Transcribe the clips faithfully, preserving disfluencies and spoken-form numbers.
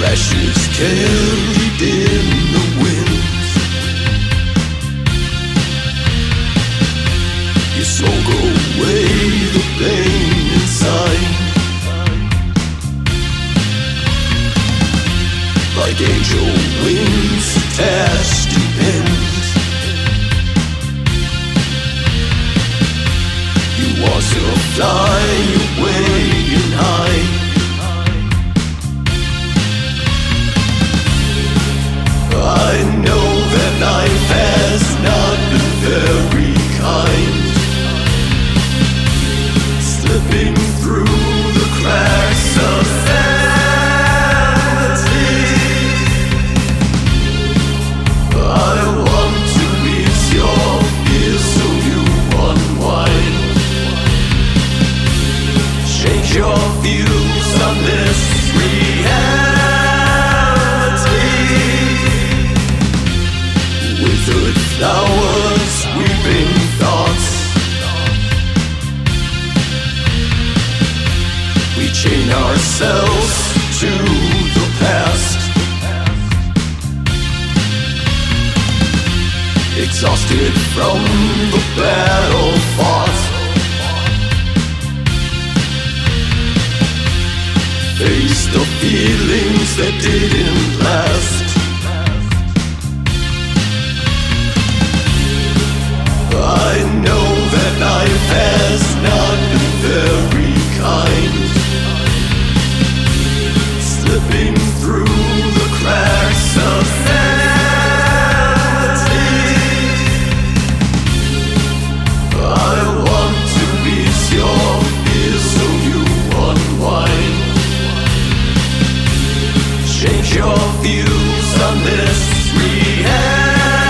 ashes carried in the wind. You smoke away the pain inside, like angel wings attached to pins. You want to fly away and hide. I know that life has not been very kind, slipping through the cracks of sanity. I want to ease your fears so you unwind. Change your views on this reality. Withered flowers, weeping thoughts. We chain ourselves to the past, exhausted from the battle fought. Face the feelings that didn't last. I know that life has not been very kind, slipping through the cracks of sanity. I want to ease your fears so you unwind. Change your views on this reality.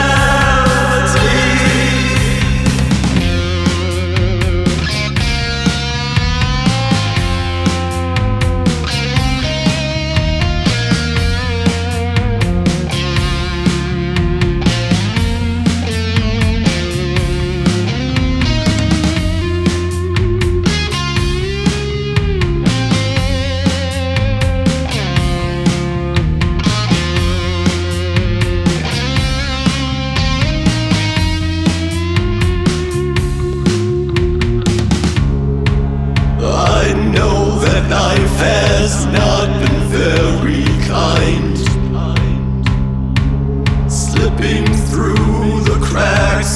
Life has not been very kind, slipping through the cracks